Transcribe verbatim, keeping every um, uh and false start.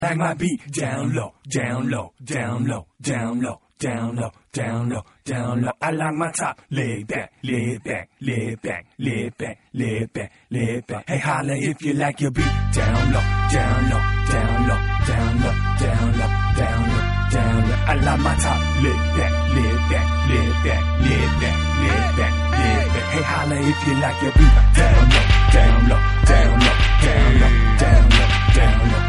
Like my beat, down low, down low, down low, down low, down low, down low, down low. I like my top, lay back, lay back, lay back, lay back, lay back, lay back. Hey, holla if you like your beat, down low, down low, down low, down low, down low, down low, down low. I like my top, lay back, lay back, lay back, lay back, lay back, lay back. Hey, holla if you like your beat, down low, down low, down low, down low, down low, down low.